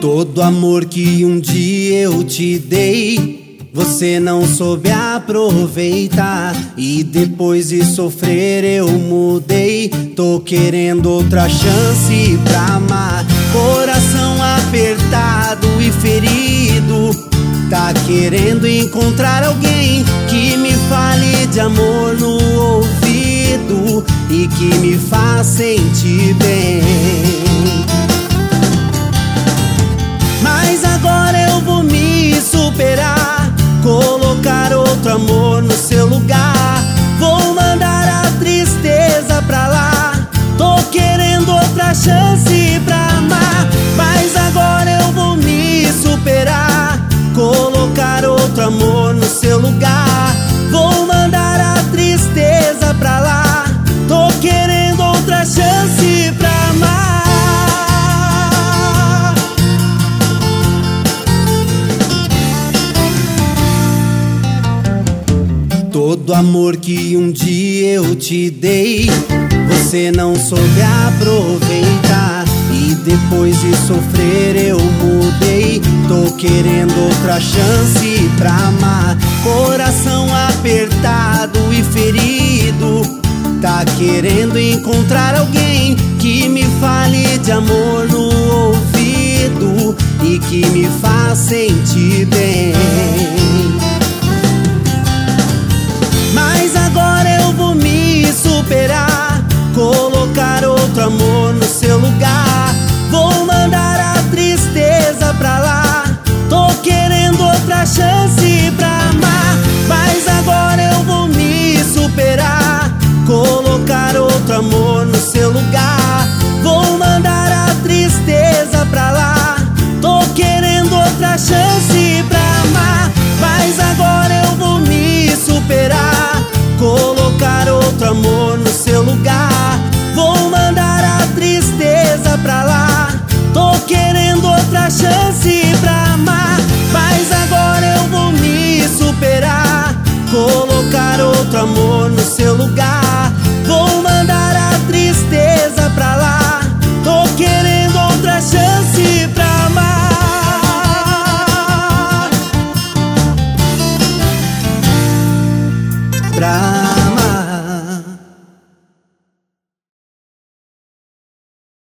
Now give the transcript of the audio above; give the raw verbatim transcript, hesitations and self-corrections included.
Todo amor que um dia eu te dei, você não soube aproveitar. E depois de sofrer eu mudei, tô querendo outra chance pra amar. Coração apertado e ferido, tá querendo encontrar alguém que me fale de amor no ouvido e que me faz sentir bem. Mas agora eu vou me superar, colocar outro amor no seu lugar. Vou mandar a tristeza pra lá, tô querendo outra chance pra amar. Mas agora eu vou me superar, colocar outro amor no seu lugar. Vou mandar a tristeza pra lá, tô querendo outra chance pra amar. Todo amor que um dia eu te dei, você não soube aproveitar. E depois de sofrer eu mudei, tô querendo outra chance pra amar. Coração apertado e ferido, tá querendo encontrar alguém que me fale de amor no ouvido e que me faz sentir bem. Mas agora eu vou me superar, colocar outro amor no seu lugar. Vou mandar a tristeza pra lá, tô querendo outra chance pra amar. Mas agora eu vou me superar, colocar outro amor no seu lugar.